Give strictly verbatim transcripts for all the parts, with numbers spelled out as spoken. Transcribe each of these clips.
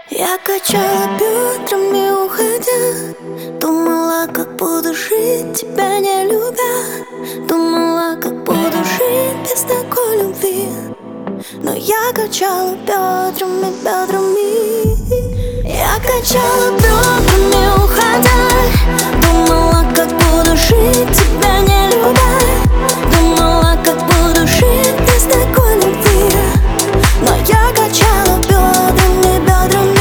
Я качала бедрами, уходя. Думала, как буду жить, тебя не любя. Думала, как буду жить без такой любви. Но я качала бедрами, бедрами. Я качала бедрами, уходя. Думала, как буду жить, тебя не любя. Думала, как буду жить без такой любви. Но я качала бедрами, бедрами.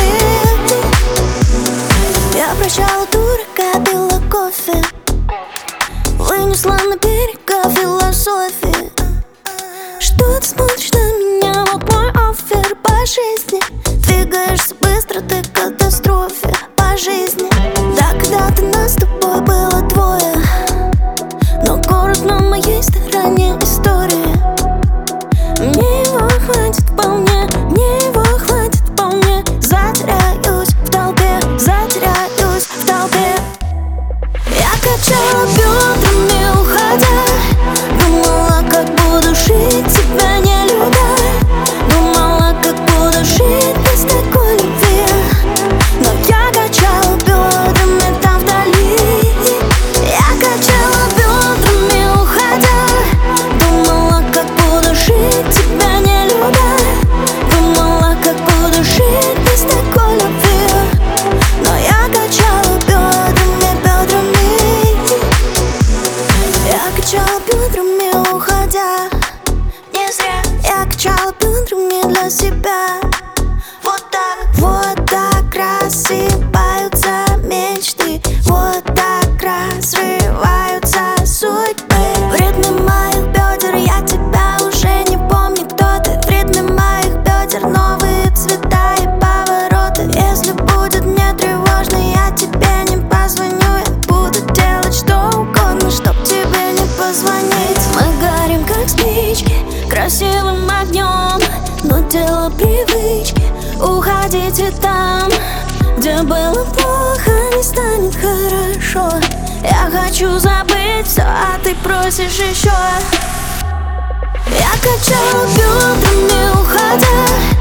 Я прощала дурака, пила кофе, вынесла на берега философии. Что ты смотришь на меня, вот мой оффер по жизни. Двигаешься быстро, ты в катастрофе по жизни. Да, когда-то нас с тобой было двое, но город на моей стороне истории. Мне его хватит вполне, мне его хватит вполне. Затеряюсь в толпе, затеряюсь в толпе. Я качала бедрами, уходя. Думала, как буду жить, тебя не любя. Думала, как буду жить без такой любви. Но я качала бедрами там вдали. Я качала бедрами, уходя. Думала, как буду жить, тебя не любя. Думала, как буду жить без такой любви. Но я качала бедрами, бедрами. Я качала бедрами, уходя. Не зря я качала бедрами для себя. Вот так, вот так рассыпаются мечты. Вот так разрываются судьбы. В ритме моих бедер я тебя уже не помню, кто ты. В ритме моих бедер новые цвета и повороты. Если будет мне тревожно, я тебе не позвоню. Я буду делать что угодно, чтоб тебе не позвонить. Мы горим как спички красивым огнем, но дело привычки. Уходите там, где было плохо, не станет хорошо. Я хочу забыть все, а ты просишь еще. Я качала бедрами, уходя.